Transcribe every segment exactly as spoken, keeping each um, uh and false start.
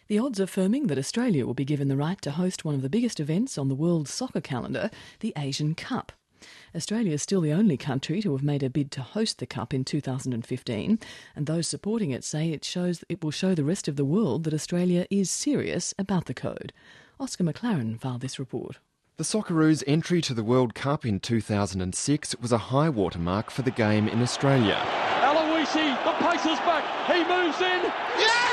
The odds are firming that Australia will be given the right to host one of the biggest events on the world soccer calendar, the Asian Cup. Australia is still the only country to have made a bid to host the Cup in two thousand fifteen, and those supporting it say it shows it will show the rest of the world that Australia is serious about the code. Oscar McLaren filed this report. The Socceroos' entry to the World Cup in two thousand six was a high watermark for the game in Australia. Aloisi, the pace is back, he moves in, yes!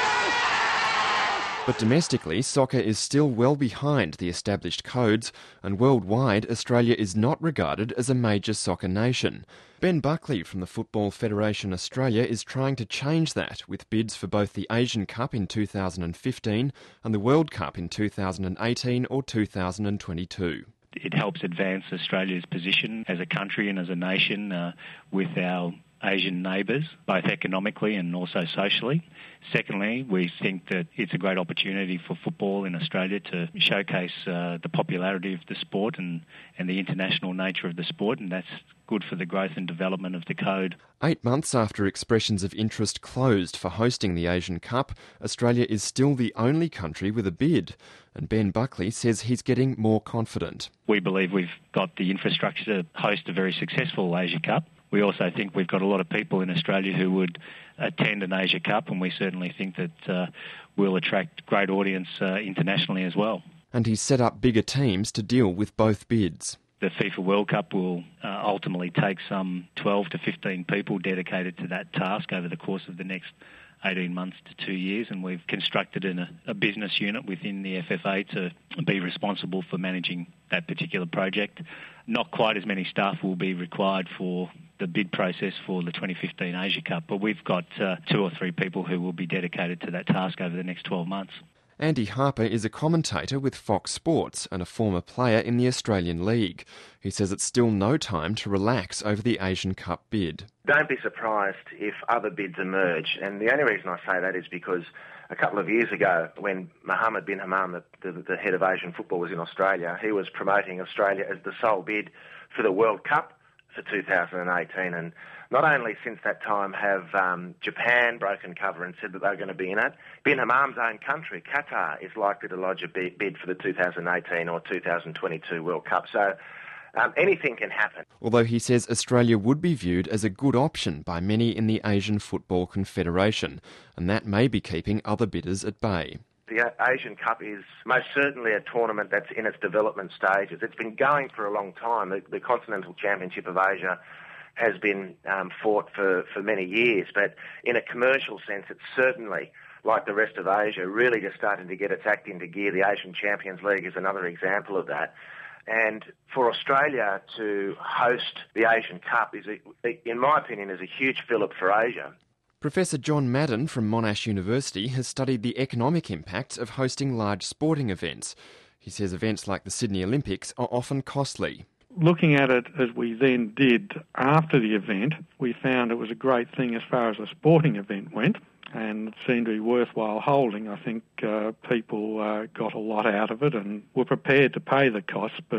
But domestically, soccer is still well behind the established codes, and worldwide, Australia is not regarded as a major soccer nation. Ben Buckley from the Football Federation Australia is trying to change that with bids for both the Asian Cup in two thousand fifteen and the World Cup in two thousand eighteen or two thousand twenty-two. It helps advance Australia's position as a country and as a nation uh, with our Asian neighbours, both economically and also socially. Secondly, we think that it's a great opportunity for football in Australia to showcase uh, the popularity of the sport and, and the international nature of the sport, and that's good for the growth and development of the code. Eight months after expressions of interest closed for hosting the Asian Cup, Australia is still the only country with a bid, and Ben Buckley says he's getting more confident. We believe we've got the infrastructure to host a very successful Asia Cup. We also think we've got a lot of people in Australia who would attend an Asia Cup, and we certainly think that uh, we'll attract great audience uh, internationally as well. And he's set up bigger teams to deal with both bids. The FIFA World Cup will uh, ultimately take some twelve to fifteen people dedicated to that task over the course of the next eighteen months to two years, and we've constructed in a, a business unit within the F F A to be responsible for managing that particular project. Not quite as many staff will be required for the bid process for the twenty fifteen Asia Cup, but we've got uh, two or three people who will be dedicated to that task over the next twelve months. Andy Harper is a commentator with Fox Sports and a former player in the Australian League. He says it's still no time to relax over the Asian Cup bid. Don't be surprised if other bids emerge, and the only reason I say that is because a couple of years ago, when Mohammed bin Hammam, the, the, the head of Asian football, was in Australia, he was promoting Australia as the sole bid for the World Cup for two thousand eighteen, and not only since that time have um, Japan broken cover and said that they're going to be in it, bin Hammam's own country, Qatar, is likely to lodge a bid for the two thousand eighteen or two thousand twenty-two World Cup. So um, anything can happen. Although he says Australia would be viewed as a good option by many in the Asian Football Confederation, and that may be keeping other bidders at bay. The Asian Cup is most certainly a tournament that's in its development stages. It's been going for a long time. The, the Continental Championship of Asia has been um, fought for, for many years, but in a commercial sense, it's certainly, like the rest of Asia, really just starting to get its act into gear. The Asian Champions League is another example of that. And for Australia to host the Asian Cup, is, a, in my opinion, is a huge fillip for Asia. Professor John Madden from Monash University has studied the economic impacts of hosting large sporting events. He says events like the Sydney Olympics are often costly. Looking at it as we then did after the event, we found it was a great thing as far as a sporting event went, and it seemed to be worthwhile holding. I think uh, people uh, got a lot out of it and were prepared to pay the costs, but,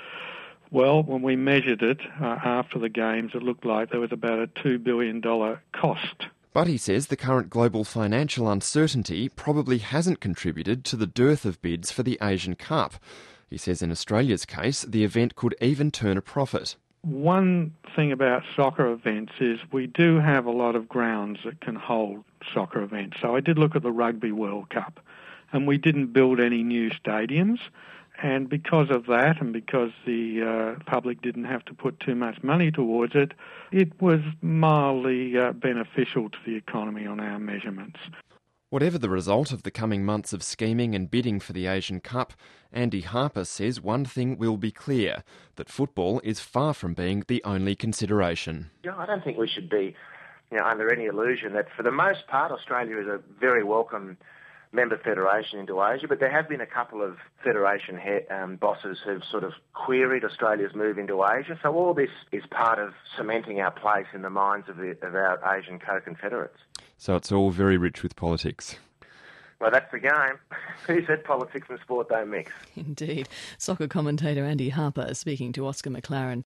well, when we measured it uh, after the Games, it looked like there was about a two billion dollars cost. But he says the current global financial uncertainty probably hasn't contributed to the dearth of bids for the Asian Cup. He says in Australia's case, the event could even turn a profit. One thing about soccer events is we do have a lot of grounds that can hold soccer events. So I did look at the Rugby World Cup, and we didn't build any new stadiums. And because of that, and because the uh, public didn't have to put too much money towards it, it was mildly uh, beneficial to the economy on our measurements. Whatever the result of the coming months of scheming and bidding for the Asian Cup, Andy Harper says one thing will be clear, that football is far from being the only consideration. Yeah, I don't think we should be you know, under any illusion that for the most part Australia is a very welcome member federation into Asia, but there have been a couple of federation he- um, bosses who've sort of queried Australia's move into Asia. So all this is part of cementing our place in the minds of, the, of our Asian co-confederates. So it's all very rich with politics. Well, that's the game. Who said politics and sport don't mix? Indeed. Soccer commentator Andy Harper speaking to Oscar McLaren.